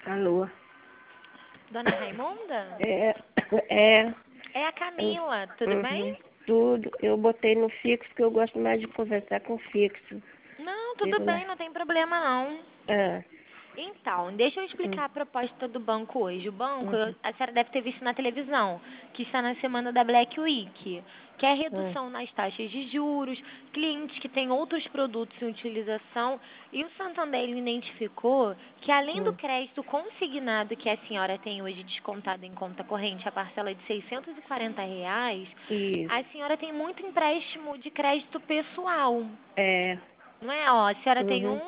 Alô? Dona Raimunda? É, é, É a Camila, tudo bem? tudo. Eu botei no fixo que eu gosto mais de conversar com fixo. Não, tudo Digo lá. bem, não tem problema não. Ah, Então, deixa eu hum, explicar a proposta do banco hoje. O banco, uhum, a senhora deve ter visto na televisão, que está na semana da Black Week, que é a ah, redução nas taxas de juros, clientes que têm outros produtos em utilização. E o Santander ele identificou que além do hum. crédito consignado que a senhora tem hoje descontado em conta corrente, a parcela de R$ 640, Isso. a senhora tem muito empréstimo de crédito pessoal. É, Não é? Ó, a senhora tem uhum,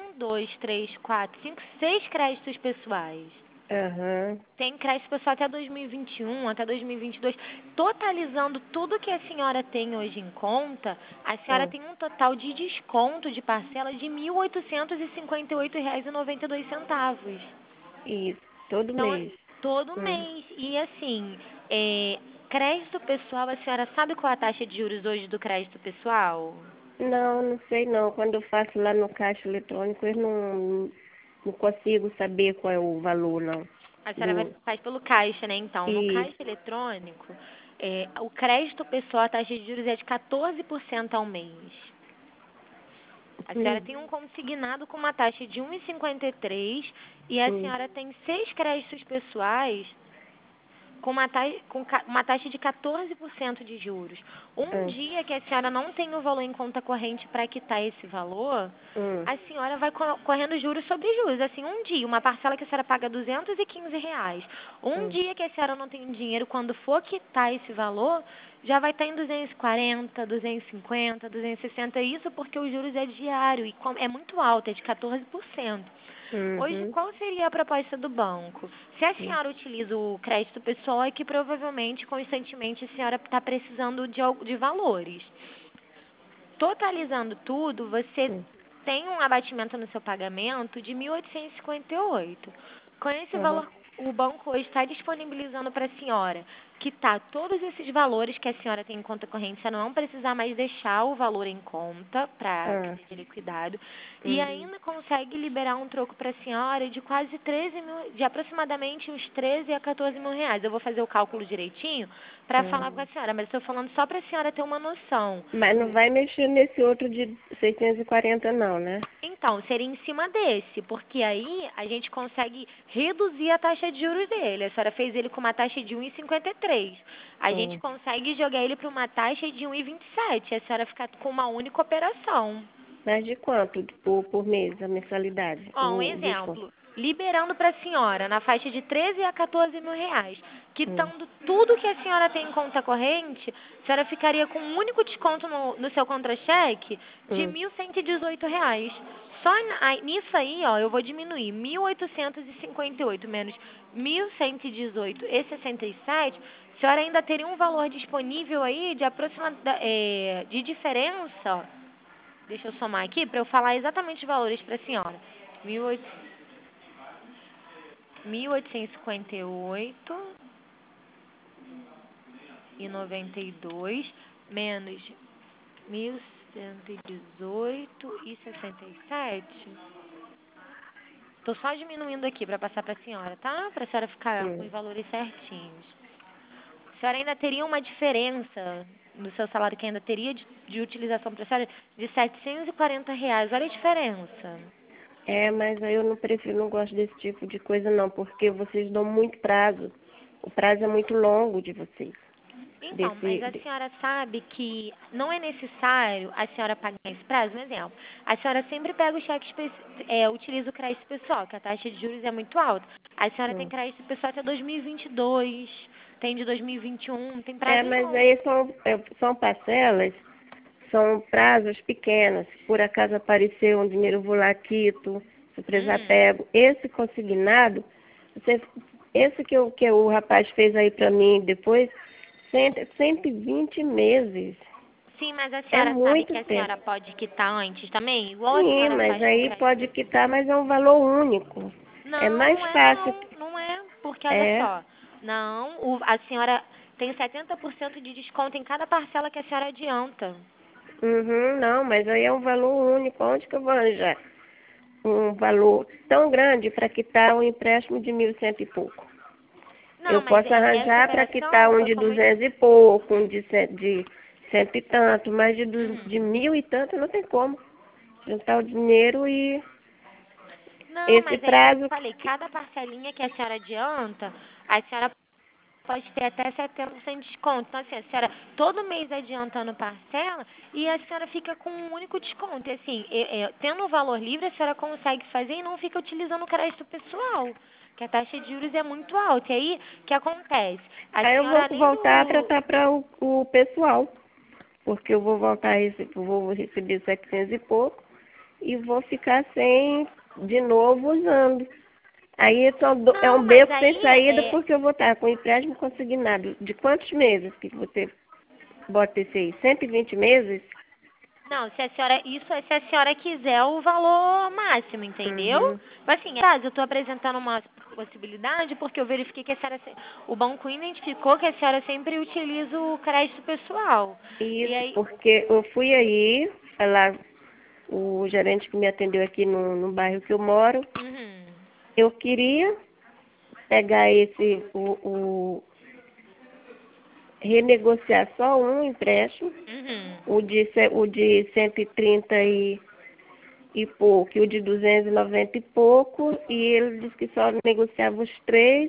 6 créditos pessoais. aham, Tem crédito pessoal até 2021, até 2022. Totalizando tudo que a senhora tem hoje em conta, a senhora ah, tem um total de desconto de parcela de R$ 1.858,92. isso. Todo Então, mês. todo Hum. mês. E assim, crédito pessoal, a senhora sabe qual a taxa de juros hoje do crédito pessoal? Não, não sei não. Quando eu faço lá no caixa eletrônico, eu não consigo saber qual é o valor, não. A senhora Do, faz pelo caixa, né? Então, no caixa isso. eletrônico, o crédito pessoal, a taxa de juros é de 14% ao mês. A senhora Hum, tem um consignado com uma taxa de 1,53 e a hum, senhora tem 6 créditos pessoais com uma taxa de 14% de juros. Um ah, dia que a senhora não tem o valor em conta corrente para quitar esse valor, hum, a senhora vai correndo juros sobre juros. Assim, um dia, uma parcela que a senhora paga R$ 215. Um hum, dia que a senhora não tem dinheiro, quando for quitar esse valor, já vai estar em 240, 250, 260. Isso porque os juros é diário e é muito alto, é de 14%. Hoje, uhum, qual seria a proposta do banco? Se a hum, senhora utiliza o crédito pessoal, é que provavelmente, constantemente, a senhora está precisando de valores. Totalizando tudo, você hum, tem um abatimento no seu pagamento de 1.858. Com esse aham, valor, o banco hoje está disponibilizando para a senhora quitar todos esses valores que a senhora tem em conta corrente, você não precisar mais deixar o valor em conta para que ah, seja liquidado, e hum. ainda consegue liberar um troco para a senhora de quase 13 mil, de aproximadamente uns 13 a 14 mil reais. Eu vou fazer o cálculo direitinho para falar com a Hum. senhora, mas estou falando só para a senhora ter uma noção. Mas não vai mexer nesse outro de 640 não, né? Então, seria em cima desse, porque aí a gente consegue reduzir a taxa de juros dele. A senhora fez ele com uma taxa de 1,53. A gente Hum. consegue jogar ele para uma taxa de 1,27. A senhora fica com uma única operação. Mas de quanto por mês a mensalidade? Ó, um O desconto? exemplo, liberando para a senhora na faixa de 13 a 14 mil reais, Hum. quitando tudo que a senhora tem em conta corrente, a senhora ficaria com um único desconto no seu contra-cheque de R$ Hum. 1.118. Só nisso aí, ó, eu vou diminuir 1.858 menos 1.118,67. A senhora ainda teria um valor disponível aí de de diferença, ó. Deixa eu somar aqui para eu falar exatamente os valores para a senhora. 1.858,92 menos 1.118,67. Estou só diminuindo aqui para passar para a senhora, tá? Para a senhora ficar com Hum. os valores certinhos. A senhora ainda teria uma diferença no seu salário que ainda teria de utilização para a senhora de R$ 740. Olha a diferença. É, mas aí eu não prefiro, não gosto desse tipo de coisa não, porque vocês dão muito prazo. O prazo é muito longo de vocês. Então, mas Desse, a de- senhora sabe que não é necessário a senhora pagar esse prazo? Um exemplo, a senhora sempre pega o cheque, utiliza o crédito pessoal, que a taxa de juros é muito alta. A senhora tem hum. crédito pessoal até 2022, tem de 2021, tem É, prazo mas longo. aí são parcelas, são prazos pequenos. Se por acaso aparecer um dinheiro, eu vou lá, quito, se precisar Hum. pego. Esse consignado, você, esse que o rapaz fez aí para mim depois, 120 meses. Sim, mas a É senhora sabe muito que a tempo. senhora pode quitar antes também? Igual a Sim, senhora mas faz com aí crédito pode pessoal. quitar, mas é um valor único. É Não, mais não é fácil. não, não é, porque olha É. só, não, a senhora tem 70% de desconto em cada parcela que a senhora adianta. Uhum, não, mas aí é um valor único. Onde que eu vou arranjar? um valor tão grande para quitar um empréstimo de 1.100 e pouco. Não, Eu mas posso arranjar para quitar um de 200 e pouco, um de cento e tanto, mas de 1.000 e tanto não tem como. Juntar o dinheiro e Não, esse mas é isso que prazo. eu falei. Cada parcelinha que a senhora adianta, a senhora pode ter até 70% de desconto. Então, assim, a senhora todo mês adiantando parcela e a senhora fica com um único desconto. E, assim, tendo o valor livre, a senhora consegue fazer e não fica utilizando o crédito pessoal, que a taxa de juros é muito alta. E aí, o que acontece? A Aí eu senhora, vou além voltar a do... tratar para o pessoal, porque eu vou voltar a vou receber 700 e pouco e vou ficar sem de novo usando. Aí é Não, um mas beco sem aí saída porque eu vou estar com empréstimo consignado. De quantos meses que você bota esse aí? 120 meses? Não, se a senhora, isso é se a senhora quiser o valor máximo, entendeu? Uhum. Mas assim, caso eu estou apresentando uma possibilidade porque eu verifiquei que a senhora, o banco identificou que a senhora sempre utiliza o crédito pessoal. E Isso, aí, porque eu fui aí falar, o gerente que me atendeu aqui no bairro que eu moro, uhum, eu queria pegar renegociar só um empréstimo, uhum. o de 130 e pouco, e o de 290 e pouco, e ele disse que só negociava os três.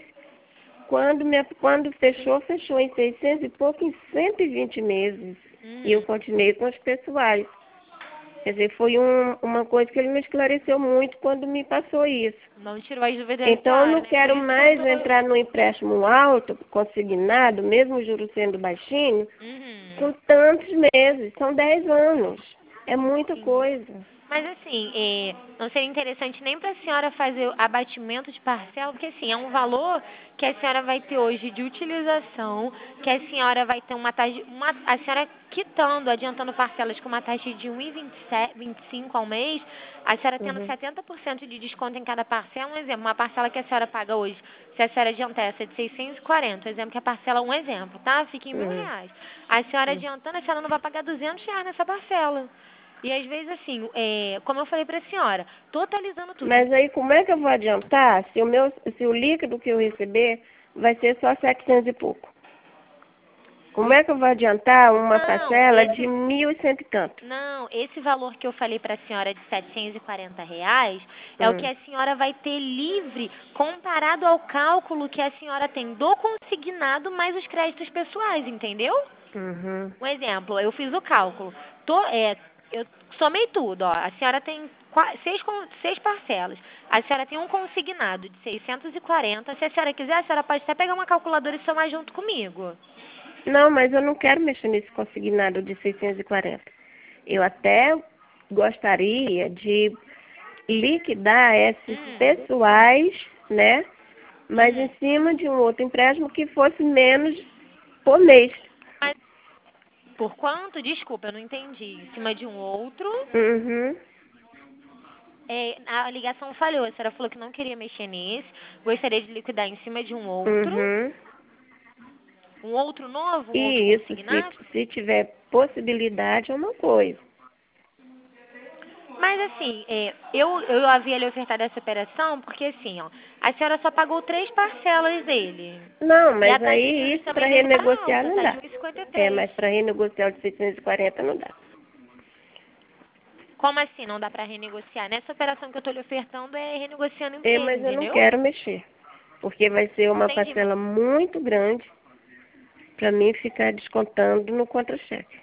Quando fechou em 600 e pouco, em 120 meses. E eu continuei com os pessoais. Quer dizer, foi uma coisa que ele me esclareceu muito quando me passou isso. Não tirou as dúvidas da Então, eu senhora, não né? Por quero isso que mais eu tô... entrar no empréstimo alto, consignado, mesmo o juro sendo baixinho, Uhum. com tantos meses. São 10 anos. É muita Sim. coisa. Mas assim, não seria interessante nem para a senhora fazer o abatimento de parcela, porque assim, é um valor que a senhora vai ter hoje de utilização, que a senhora vai ter uma taxa, a senhora quitando, adiantando parcelas com uma taxa de 1,25 ao mês, a senhora tendo Uhum. 70% de desconto em cada parcela, um exemplo, uma parcela que a senhora paga hoje, se a senhora adiantar essa de 640, um exemplo que a parcela, um exemplo, tá? Fica em Uhum. R$ 1.000. A senhora Uhum. adiantando, a senhora não vai pagar R$ 200 nessa parcela. E às vezes, assim, como eu falei para a senhora, totalizando tudo. Mas aí como é que eu vou adiantar se o líquido que eu receber vai ser só 700 e pouco? Como é que eu vou adiantar uma Não, parcela de 1.100 e tanto? não, esse valor que eu falei para a senhora de R$ 740 é o que Hum. a senhora vai ter livre comparado ao cálculo que a senhora tem do consignado mais os créditos pessoais, entendeu? Uhum. Um exemplo, eu fiz o cálculo. Eu somei tudo, ó. A senhora tem seis parcelas. A senhora tem um consignado de 640. Se a senhora quiser, a senhora pode até pegar uma calculadora e somar junto comigo. Não, mas eu não quero mexer nesse consignado de 640. Eu até gostaria de liquidar esses pessoais, né? Mas em cima de um outro empréstimo que fosse menos por mês. Mas por quanto? Desculpa, eu não entendi. Em cima de um outro, Uhum. a ligação falhou. A senhora falou que não queria mexer nesse. Gostaria de liquidar em cima de um outro. Uhum. Um outro novo? Um outro E isso, consignado? se tiver possibilidade, é uma coisa. Mas assim, eu havia lhe ofertado essa operação porque assim, ó, a senhora só pagou 3 parcelas dele. Não, E a mas taxa de aí juros isso para também dele tá renegociar alta, não tá de dá. É, 1,53. mas para renegociar o de 640 não dá. Como assim não dá para renegociar? Nessa operação que eu tô lhe ofertando é renegociando É, inteiro, mas eu não entendeu? quero mexer. Porque vai ser Não uma entendi. parcela muito grande para mim ficar descontando no contra-cheque.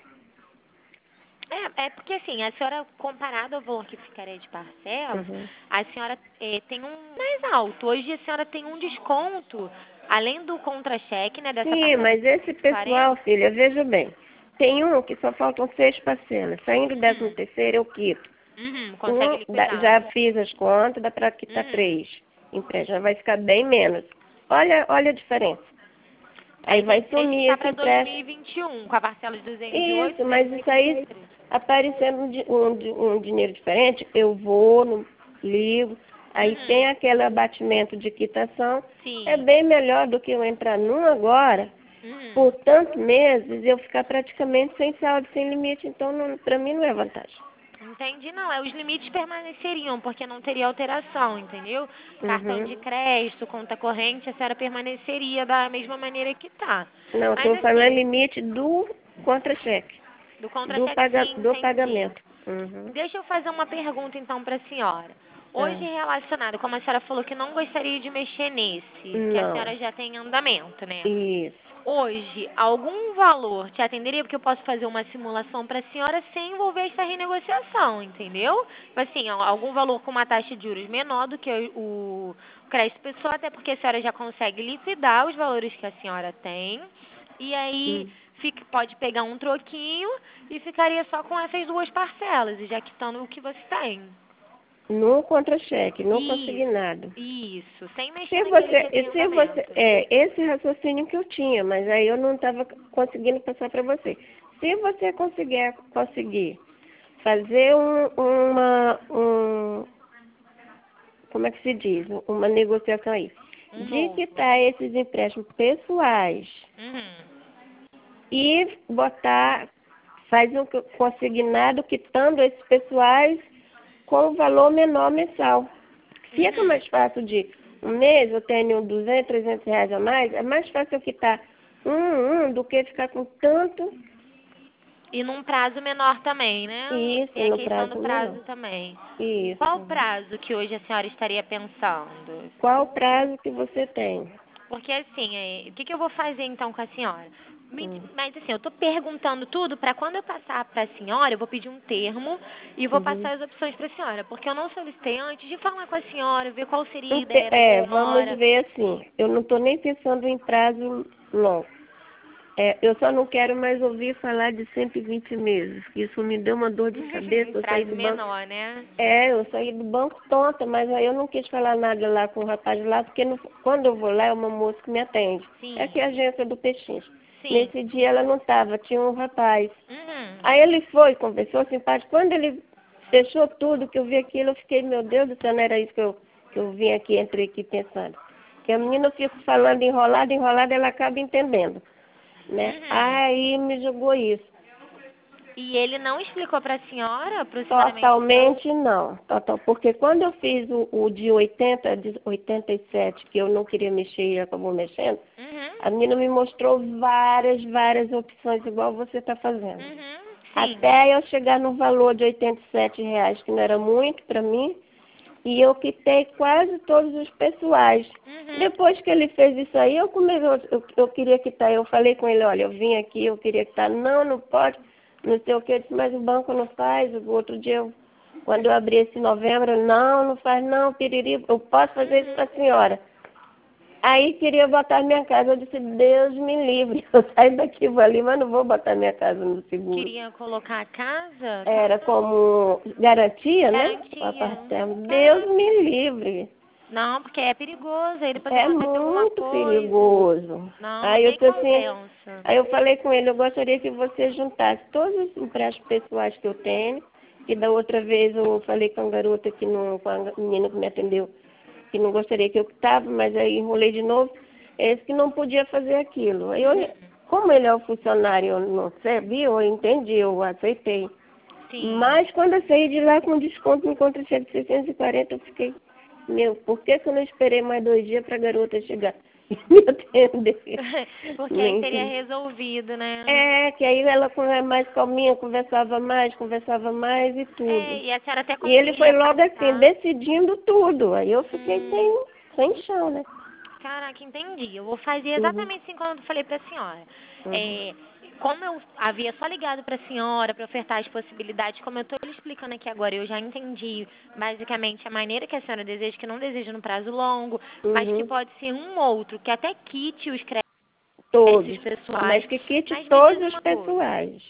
É porque assim, a senhora, comparado ao valor que ficaria de parcelas, Uhum. a senhora tem um mais alto. Hoje a senhora tem um desconto, além do contra-cheque, né, dessa Sim, parcela de mas esse 140. pessoal, filha, veja bem. Tem um que só faltam 6 parcelas. Saindo o 13º, eu quito. Consegue liquidar. Já fiz as contas, dá para quitar 3. Empréstimo vai ficar bem menos. Olha a diferença. Aí Aí vai tem 3 que sumir está esse para empréstimo. 2021, com a parcela de 208, Isso, mas isso aí, 283. aparecendo um dinheiro diferente, eu vou, ligo, aí tem aquele abatimento de quitação. É Sim. bem melhor do que eu entrar num agora, por tantos meses, eu ficar praticamente sem saldo, sem limite. Então, para mim, não é vantagem. Entendi, não. Os limites permaneceriam, porque não teria alteração, entendeu? Cartão de Uhum. crédito, conta corrente, a senhora permaneceria da mesma maneira que tá. Não, Mas estou falando assim, limite do contra-cheque, do contra-cheque, sim, do entendi. pagamento. Uhum. Deixa eu fazer uma pergunta então para a senhora. Hoje Ah, relacionado, como a senhora falou que não gostaria de mexer nesse, que a não, senhora já tem em andamento, né? isso. Hoje, algum valor te atenderia? Porque eu posso fazer uma simulação para a senhora sem envolver essa renegociação, entendeu? Assim, algum valor com uma taxa de juros menor do que o crédito pessoal, até porque a senhora já consegue liquidar os valores que a senhora tem. E aí Hum. pode pegar um troquinho e ficaria só com essas duas parcelas, e já quitando o que você tem. No contra-cheque, no Isso, consignado. isso, sem mexer Se naquele você, que tem se você, andamento. esse raciocínio que eu tinha, mas aí eu não estava conseguindo passar para você. Se você conseguir fazer como é que se diz? Uma negociação aí, Um de novo. quitar esses empréstimos pessoais Uhum. e faz um consignado quitando esses pessoais com um valor menor mensal. Fica Uhum. mais fácil de um mês eu tenho 200, 300 reais a mais, é mais fácil eu quitar do que ficar com tanto E num prazo menor também, né? e isso Tem a no questão do prazo menor. prazo também. Qual o Isso. prazo que hoje a senhora estaria pensando? Qual o prazo que você tem? Porque assim, o que eu vou fazer então com a senhora? Hum. Mas assim, eu tô perguntando tudo para quando eu passar para a senhora, eu vou pedir um termo e vou Uhum. passar as opções para a senhora, porque eu não solicitei antes de falar com a senhora, ver qual seria a ideia da Vamos senhora. ver assim. Eu não estou nem pensando em prazo longo. Eu só não quero mais ouvir falar de 120 meses. Isso me deu uma dor de cabeça. Eu saí Prazo do banco. menor, né? Eu saí do banco tonta, mas aí eu não quis falar nada lá com o rapaz lá, porque quando eu vou lá é uma moça que me atende. É Sim, aqui a agência do Peixinho. sim. Nesse dia ela não estava, tinha um rapaz. Uhum. Aí ele foi, conversou simpático. Quando ele fechou tudo, que eu vi aquilo, eu fiquei, meu Deus do céu, não era isso que eu vim aqui, entrei aqui pensando. Que a menina fica falando enrolada, enrolada, ela acaba entendendo, né? Uhum. Aí me jogou isso. E ele não explicou para a senhora aproximadamente o prazo? Totalmente não. Porque quando eu fiz o de 80, de 87, que eu não queria mexer e acabou mexendo, Uhum. a menina me mostrou várias opções, igual você está fazendo. Uhum. Sim. Até eu chegar no valor de R$ 87, que não era muito para mim, e eu quitei quase todos os pessoais. Uhum. Depois que ele fez isso aí, eu queria quitar. Eu falei com ele, olha, eu vim aqui, eu queria quitar. Não, não pode, não sei o que. Eu disse, mas o banco não faz. O outro dia, quando eu abri esse novembro, não faz não, piriri, eu posso fazer isso para a Uhum. senhora. Aí queria botar minha casa. Eu disse, Deus me livre. Eu saio daqui, vou ali, mas não vou botar minha casa no seguro. Queria colocar a casa? Era como garantia, né? O Garantia. apartamento. Deus Caraca. me livre. Não, porque é perigoso. Aí depois É acontece alguma muito coisa. perigoso. Não, Aí eu nem disse assim, compensa. aí eu falei com ele, eu gostaria que você juntasse todos os empréstimos pessoais que eu tenho, que da outra vez eu falei com a garota que não, com a menina que me atendeu, que não gostaria que eu quitava, mas aí enrolei de novo, esse que não podia fazer aquilo. Aí eu, Uhum. como ele é o funcionário, eu não sabia, eu entendi, eu aceitei. Sim. Mas quando eu saí de lá com desconto no contra-cheque de 640, eu fiquei, por que que eu não esperei mais 2 dias para a garota chegar e me atender? Porque Não aí teria entendi. resolvido, né? Que aí ela é mais calminha, conversava mais e tudo. É, e a senhora até E ele foi conseguiria logo assim, passar. decidindo tudo. Aí eu fiquei Hum. sem chão, né? Caraca, entendi. Eu vou fazer Uhum, exatamente assim como eu falei para a senhora. uhum, É, como eu havia só ligado para a senhora para ofertar as possibilidades, como eu estou lhe explicando aqui agora, eu já entendi basicamente a maneira que a senhora deseja, que não deseja no prazo longo, mas que uhum. pode ser um outro, que até quite os créditos Todos. pessoais. Mas que quite Mas me diz todos os uma coisa. pessoais.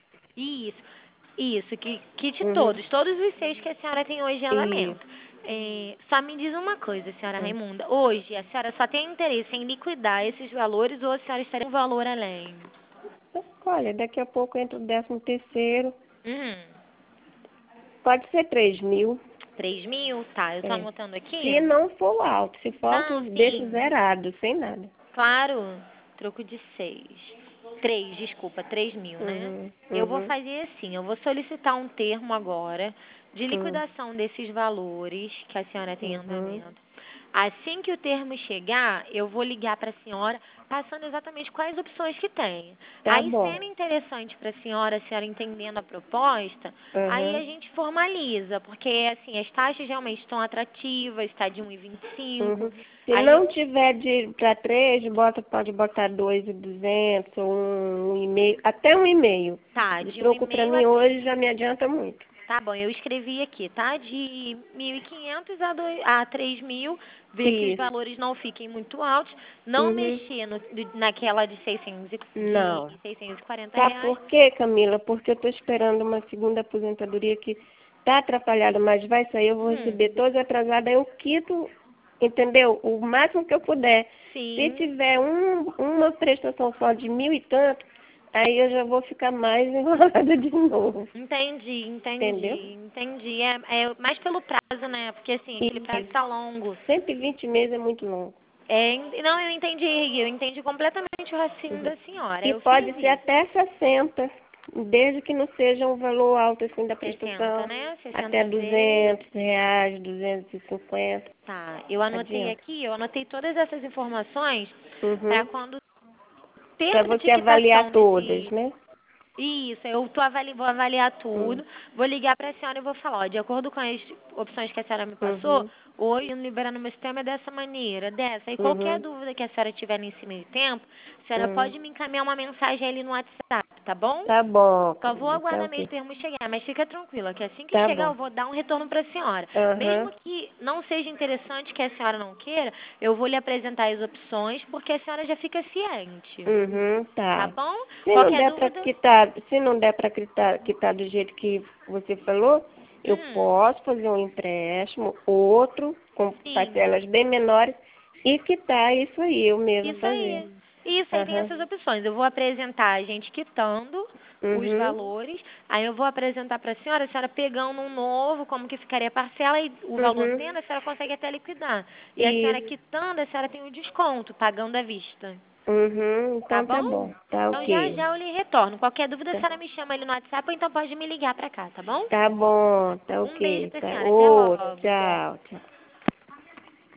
Isso, que quite Uhum. todos os 6 que a senhora tem hoje em Isso. andamento. Só me diz uma coisa, senhora Uhum. Raimunda. Hoje, a senhora só tem interesse em liquidar esses valores ou a senhora estaria um valor além? Olha, daqui a pouco entra o 13º. Uhum. Pode ser 3.000. 3.000? Tá, eu tô É. anotando aqui. Se não for alto. Se for alto, Não, eu deixo sim. zerado, sem nada. Claro, troco de 6. Desculpa, 3.000, né? Uhum, Eu vou uhum, fazer assim, eu vou solicitar um termo agora de uhum, liquidação desses valores que a senhora tem em uhum, andamento. Assim que o termo chegar, eu vou ligar para a senhora, passando exatamente quais opções que tem. tá Aí, bom. sendo interessante para a senhora entendendo a proposta, aí a Uhum, gente formaliza, porque assim, as taxas realmente estão atrativas, está de 1,25. uhum. Se Aí não eu, tiver para 3, pode botar 2.200, ou 1,5, até 1,5. tá, De de um e troco para meio a mim três. hoje já me adianta muito. Tá bom, eu escrevi aqui, tá? De 1.500 a 3.000, ver que os Isso. valores não fiquem muito altos, não Uhum. mexer naquela de 600, Não. de 640 Sabe reais. por quê, Camila? Porque eu estou esperando uma segunda aposentadoria que está atrapalhada, mas vai sair, eu vou Hum, receber toda atrasada, eu quito, entendeu? O máximo que eu puder. Se sim, tiver uma prestação só de 1.000 e tanto, aí eu já vou ficar mais enrolada de novo, entendeu? entendi. É mais pelo prazo, né? Porque assim, aquele prazo Isso. tá longo. 120 meses é muito longo. Não, eu entendi completamente o raciocínio Uhum. da senhora. E Eu fiz pode ser isso. até 60, desde que não seja um valor alto assim da 60, prestação, né? até 60 vezes. R$ 200, 250. Tá, Adianta. eu anotei todas essas informações para Uhum. quando o Para termo de você avaliar quitação todas, desse. né? Isso, vou avaliar Hum. tudo, vou ligar para a senhora e vou falar, ó, de acordo com as opções que a senhora me passou, Uhum. hoje liberando meu sistema é dessa maneira, dessa. E qualquer Uhum. dúvida que a senhora tiver nesse meio tempo, a senhora Uhum. pode me encaminhar uma mensagem ali no WhatsApp, tá bom? Tá bom, Só vou Camila. Tá aguardar ok. mesmo o termo chegar, mas fica tranquila, que assim que Tá chegar bom. eu vou dar um retorno para a senhora. Aham. Mesmo que não seja interessante, que a senhora não queira, eu vou lhe apresentar as opções, porque a senhora já fica ciente, Uhum. tá Tá. bom? Se não Qualquer der para dúvida? quitar, se não der para quitar do jeito que você falou, eu Uhum. posso fazer um empréstimo, outro, com Sim, parcelas bem menores, e quitar isso aí, eu mesmo isso fazer. aí. Isso aí tem Aham. essas opções. Eu vou apresentar a gente quitando os Uhum. valores, aí eu vou apresentar para a senhora pegando um novo, como que ficaria a parcela e o valor Uhum. tendo, a senhora consegue até liquidar. E a senhora Isso. quitando, a senhora tem o desconto, pagando à vista. Uhum. Tá Então tá bom? bom. Tá Então já ok. já eu lhe retorno. Qualquer dúvida, a Tá, senhora me chama ali no WhatsApp ou então pode me ligar para cá, tá bom? tá bom. Tá Um beijo ok. para a Tá. senhora. Até Ô, logo. tchau, tchau.